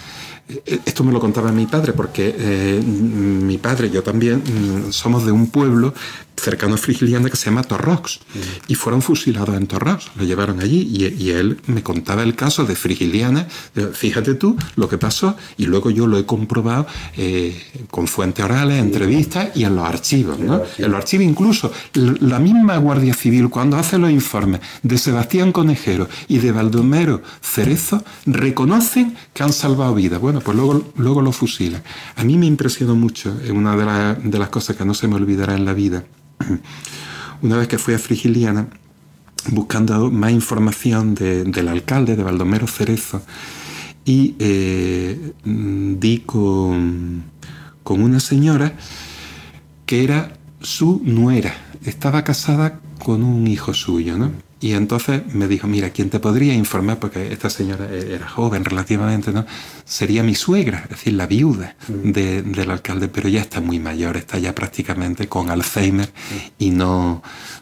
Esto me lo contaba mi padre porque eh, mi padre y yo también mm, somos de un pueblo cercano a Frigiliana que se llama Torrox. Uh-huh. Y fueron fusilados en Torrox, lo llevaron allí y, y él me contaba el caso de Frigiliana. Fíjate tú lo que pasó, y luego yo lo he comprobado eh, con fuentes orales, entrevistas y en los archivos, ¿no? En los archivos incluso la misma Guardia Civil, cuando hace los informes de Sebastián Conejero y de Baldomero Cerezo, reconocen que han salvado vidas. Bueno, pues luego, luego lo fusilan. A mí me impresionó mucho, es una de, la, de las cosas que no se me olvidará en la vida. Una vez que fui a Frigiliana buscando más información de, del alcalde, de Baldomero Cerezo, y eh, di con, con una señora que era su nuera, estaba casada con un hijo suyo, ¿no? Y entonces me dijo, mira, quien te podría informar, porque esta señora era joven relativamente, ¿no? Sería mi suegra, es decir, la viuda de, del alcalde, pero ya está muy mayor, está ya prácticamente con Alzheimer y no,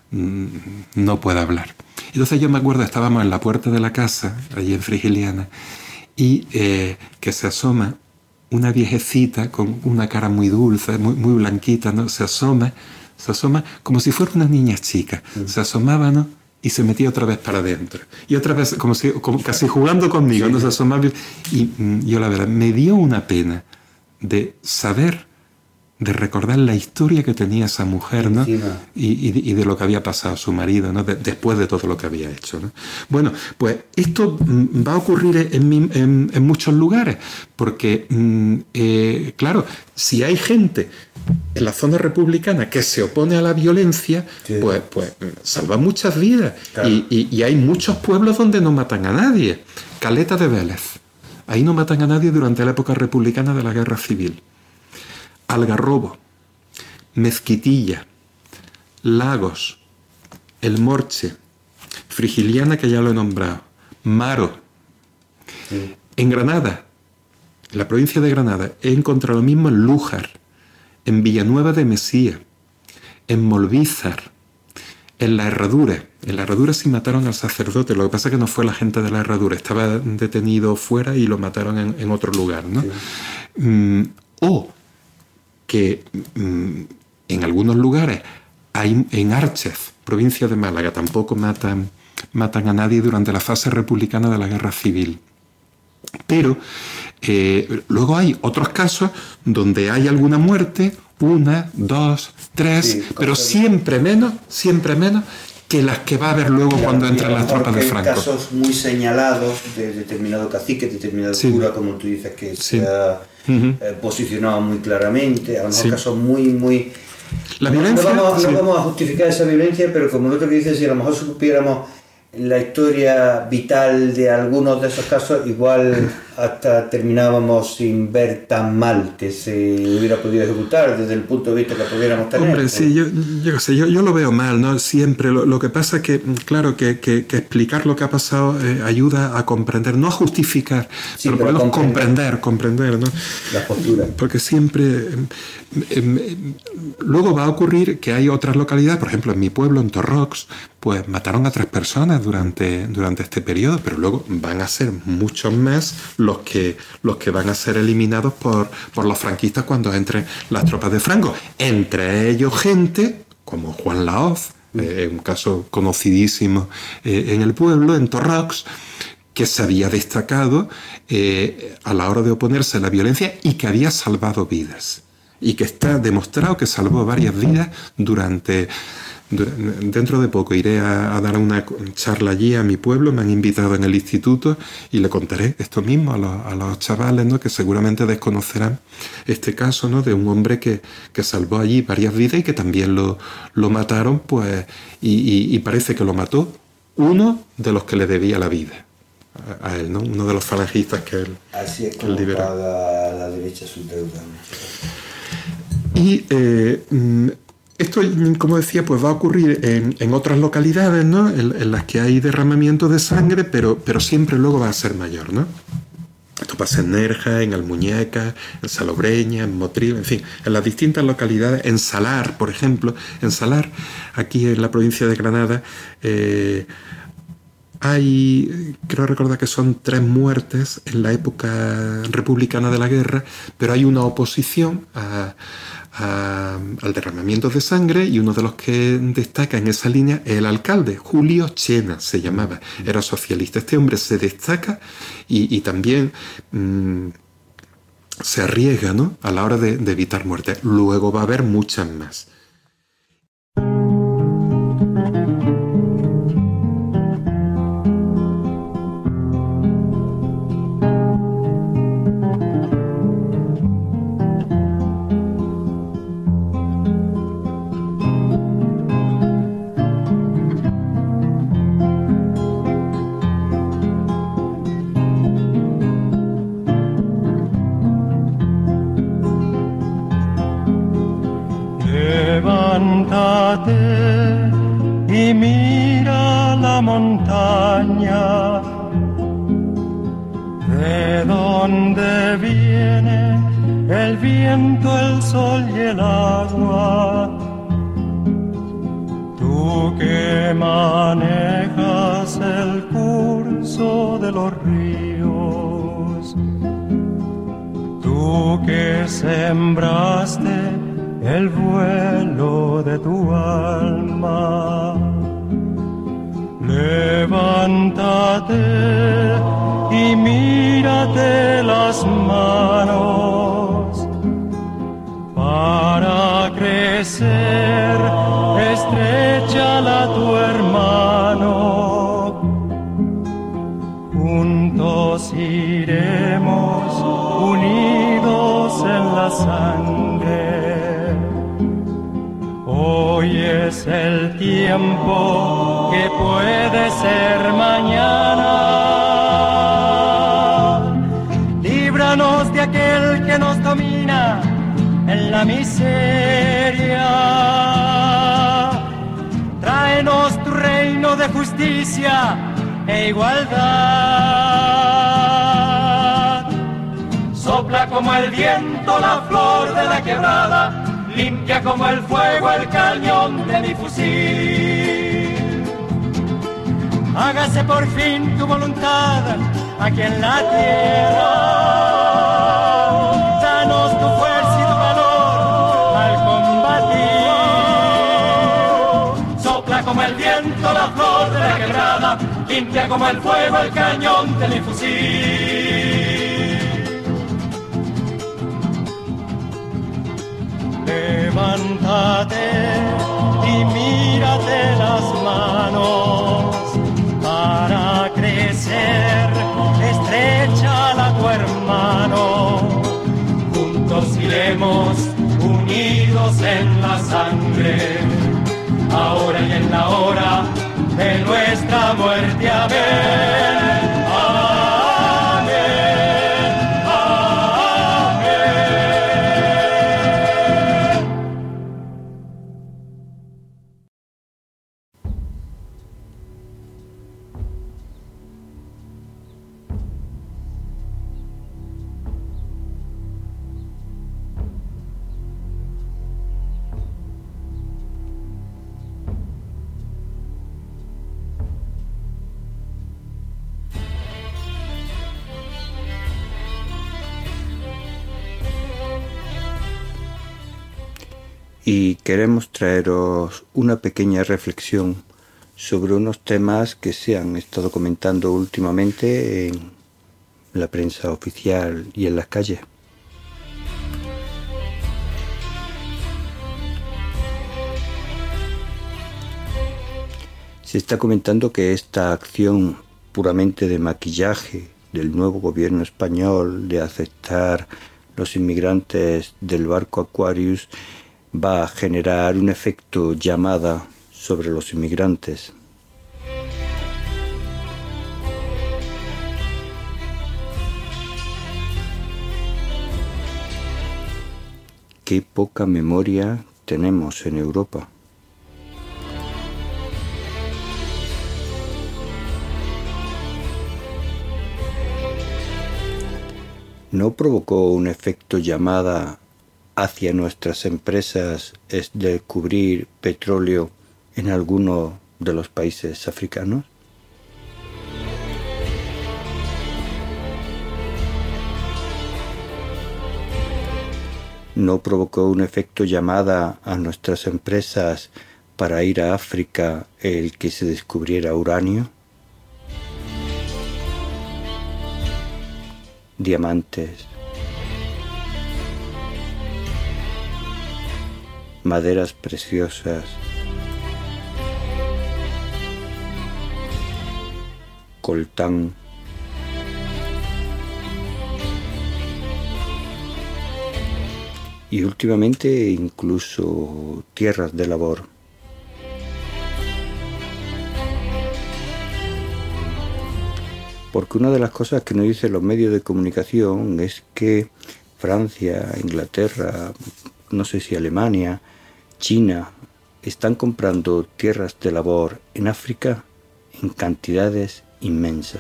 no puede hablar. Entonces yo me acuerdo, estábamos en la puerta de la casa, allí en Frigiliana, y eh, que se asoma una viejecita con una cara muy dulce, muy, muy blanquita, ¿no? Se asoma, se asoma como si fuera una niña chica, se asomaba, ¿no? Y se metía otra vez para adentro. Y otra vez, como si, como casi jugando conmigo, sí. No se asomaba. Y mm, yo, la verdad, me dio una pena de saber, de recordar la historia que tenía esa mujer, ¿no? Y, y, y de lo que había pasado a su marido, ¿no? De, después de todo lo que había hecho, ¿no? Bueno, pues esto mm, va a ocurrir en, en, en muchos lugares, porque, mm, eh, claro, si hay gente en la zona republicana que se opone a la violencia, sí. pues, pues salva muchas vidas. Claro. Y, y, y hay muchos pueblos donde no matan a nadie. Caleta de Vélez. Ahí no matan a nadie durante la época republicana de la Guerra Civil. Algarrobo, Mezquitilla, Lagos, El Morche, Frigiliana, que ya lo he nombrado, Maro. Sí. En Granada, en la provincia de Granada, he encontrado lo mismo en Lújar, en Villanueva de Mesía, en Molvízar, en La Herradura. En La Herradura sí mataron al sacerdote, lo que pasa es que no fue la gente de La Herradura, estaba detenido fuera y lo mataron en, en otro lugar, ¿no? Sí. Mm, o que mm, en algunos lugares, hay, en Árchez, provincia de Málaga tampoco matan, matan a nadie durante la fase republicana de la Guerra Civil. Pero eh, luego hay otros casos donde hay alguna muerte, una, dos, tres, sí, pero siempre menos, siempre menos que las que va a haber luego claro, cuando entran las tropas de Franco. Hay casos muy señalados de determinado cacique, determinado sí. cura, como tú dices, que sí. se ha uh-huh. eh, posicionado muy claramente, a lo mejor sí. casos muy, muy... La violencia... No vamos, sí. no vamos a justificar esa violencia, pero como lo otro que dices, si a lo mejor supiéramos la historia vital de algunos de esos casos, igual hasta terminábamos sin ver tan mal que se hubiera podido ejecutar desde el punto de vista que pudiéramos tener. Hombre, sí, yo, yo, sé, yo, yo lo veo mal, ¿no? Siempre. Lo, lo que pasa es que, claro, que, que, que explicar lo que ha pasado eh, ayuda a comprender, no a justificar, sí, pero, pero por lo menos comprender, comprender, ¿no? La postura. Porque siempre... Eh, eh, luego va a ocurrir que hay otras localidades, por ejemplo, en mi pueblo, en Torrox, pues mataron a tres personas durante, durante este periodo, pero luego van a ser muchos más los que, los que van a ser eliminados por, por los franquistas cuando entren las tropas de Franco. Entre ellos gente como Juan Laoz, eh, un caso conocidísimo eh, en el pueblo, en Torrox, que se había destacado eh, a la hora de oponerse a la violencia y que había salvado vidas. Y que está demostrado que salvó varias vidas durante... Dentro de poco iré a, a dar una charla allí a mi pueblo, me han invitado en el instituto y le contaré esto mismo a los, a los chavales, ¿no? Que seguramente desconocerán este caso, ¿no? De un hombre que, que salvó allí varias vidas y que también lo, lo mataron, pues, y, y, y parece que lo mató uno de los que le debía la vida a, a él, ¿no? Uno de los falangistas que él Así es como paga la derecha su deuda. Y eh, esto, como decía, pues va a ocurrir en, en otras localidades, ¿no? En, en las que hay derramamiento de sangre, pero, pero siempre luego va a ser mayor, ¿no? Esto pasa en Nerja, en Almuñécar, en Salobreña, en Motril, en fin, en las distintas localidades, en Salar, por ejemplo. En Salar, aquí en la provincia de Granada, eh, hay, creo recordar que son tres muertes en la época republicana de la guerra, pero hay una oposición a... A, al derramamiento de sangre, y uno de los que destaca en esa línea es el alcalde, Julio Chena se llamaba, era socialista. Este hombre se destaca y, y también mmm, se arriesga, ¿no? A la hora de, de evitar muerte. Luego va a haber muchas más. Y mira la montaña, de donde viene el viento, el sol y el agua. Tú que manejas el curso de los ríos, tú que sembraste el vuelo de tu alma. Levántate y mírate las manos para crecer, estréchala a tu hermano. Juntos iremos unidos en la sangre. Hoy es el tiempo que puede ser mañana. Líbranos de aquel que nos domina en la miseria. Tráenos tu reino de justicia e igualdad. Sopla como el viento la flor de la quebrada, limpia como el fuego el cañón de mi fusil. Hágase por fin tu voluntad aquí en la tierra. Danos tu fuerza y tu valor al combatir. Sopla como vida, limpia como el fuego el cañón de mi fusil. Levántate y mírate las manos para crecer, estréchala a tu hermano. Juntos iremos unidos en la sangre, ahora y en la hora de nuestra muerte. Amén. Y queremos traeros una pequeña reflexión sobre unos temas que se han estado comentando últimamente en la prensa oficial y en las calles. Se está comentando que esta acción puramente de maquillaje del nuevo gobierno español de aceptar los inmigrantes del barco Aquarius va a generar un efecto llamada sobre los inmigrantes. Qué poca memoria tenemos en Europa. ¿No provocó un efecto llamada hacia nuestras empresas es descubrir petróleo en alguno de los países africanos? ¿No provocó un efecto llamada a nuestras empresas para ir a África el que se descubriera uranio? Diamantes, maderas preciosas, coltán, y últimamente incluso tierras de labor. Porque una de las cosas que nos dicen los medios de comunicación es que Francia, Inglaterra, no sé si Alemania, China, están comprando tierras de labor en África en cantidades inmensas.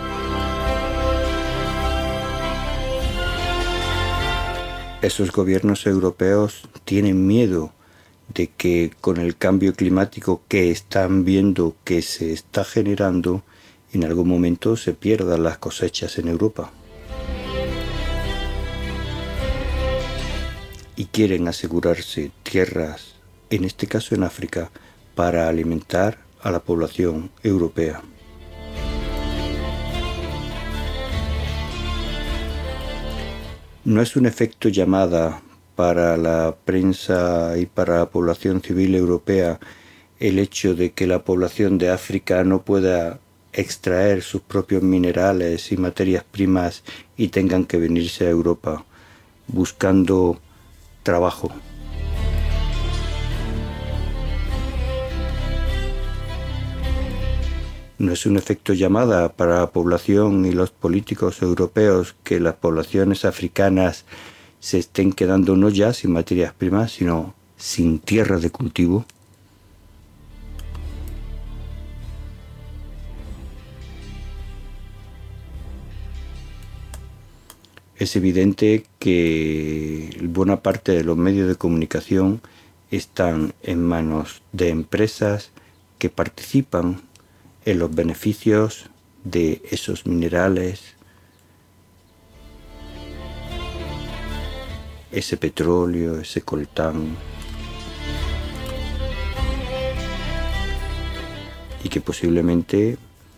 Esos gobiernos europeos tienen miedo de que con el cambio climático que están viendo que se está generando, en algún momento se pierdan las cosechas en Europa. Y quieren asegurarse tierras, en este caso en África, para alimentar a la población europea. No es un efecto llamada para la prensa y para la población civil europea el hecho de que la población de África no pueda extraer sus propios minerales y materias primas y tengan que venirse a Europa buscando trabajo. No es un efecto llamada para la población y los políticos europeos que las poblaciones africanas se estén quedando no ya sin materias primas, sino sin tierra de cultivo. Es evidente que buena parte de los medios de comunicación están en manos de empresas que participan en los beneficios de esos minerales, ese petróleo, ese coltán, y que posiblemente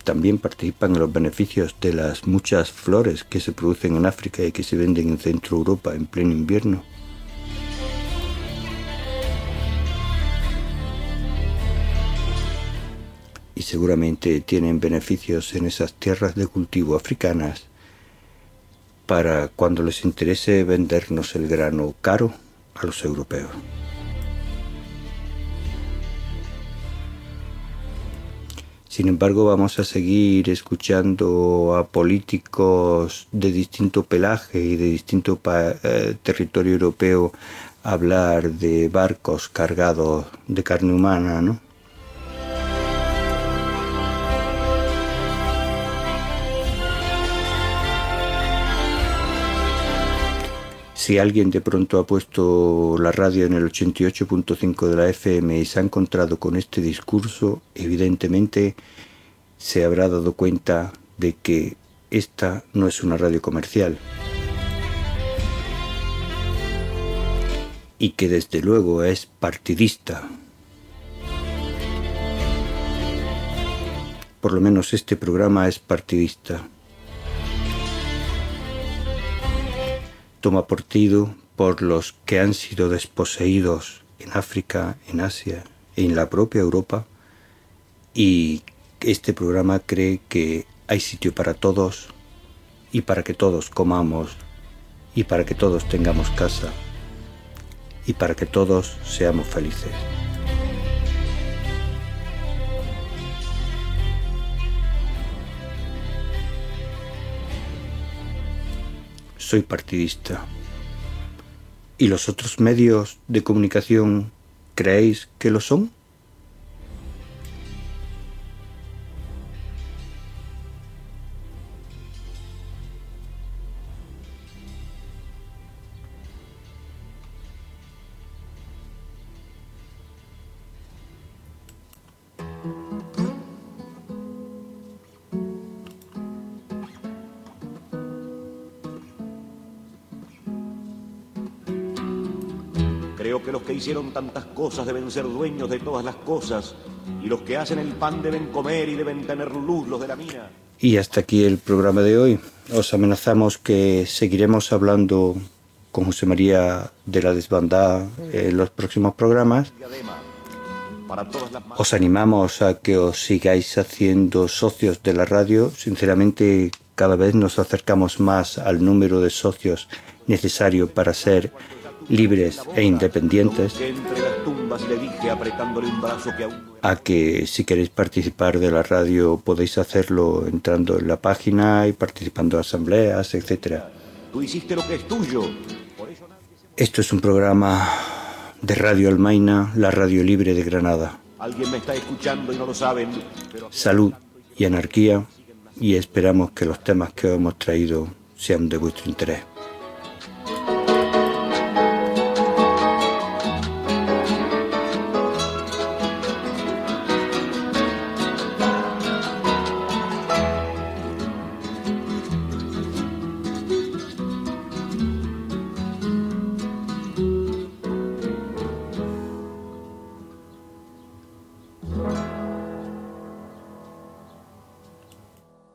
también participan en los beneficios de las muchas flores que se producen en África y que se venden en Centro Europa en pleno invierno. Y seguramente tienen beneficios en esas tierras de cultivo africanas para cuando les interese vendernos el grano caro a los europeos. Sin embargo, vamos a seguir escuchando a políticos de distinto pelaje y de distinto pa- eh, territorio europeo hablar de barcos cargados de carne humana, ¿no? Si alguien de pronto ha puesto la radio en el ochenta y ocho punto cinco de la F M y se ha encontrado con este discurso, evidentemente se habrá dado cuenta de que esta no es una radio comercial y que desde luego es partidista. Por lo menos este programa es partidista. Toma partido por los que han sido desposeídos en África, en Asia e en la propia Europa, y este programa cree que hay sitio para todos y para que todos comamos y para que todos tengamos casa y para que todos seamos felices. Soy partidista. ¿Y los otros medios de comunicación creéis que lo son? Creo que los que hicieron tantas cosas deben ser dueños de todas las cosas, y los que hacen el pan deben comer y deben tener luz los de la mina. Y hasta aquí el programa de hoy. Os amenazamos que seguiremos hablando con José María de la Desbandada en los próximos programas. Os animamos a que os sigáis haciendo socios de la radio. Sinceramente, cada vez nos acercamos más al número de socios necesario para ser libres e independientes, a que si queréis participar de la radio podéis hacerlo entrando en la página y participando en asambleas, etcétera. Tú hiciste lo que es tuyo. Esto es un programa de Radio Almaina, la radio libre de Granada. Alguien me está escuchando y no lo saben. Pero... Salud y anarquía, y esperamos que los temas que os hemos traído sean de vuestro interés.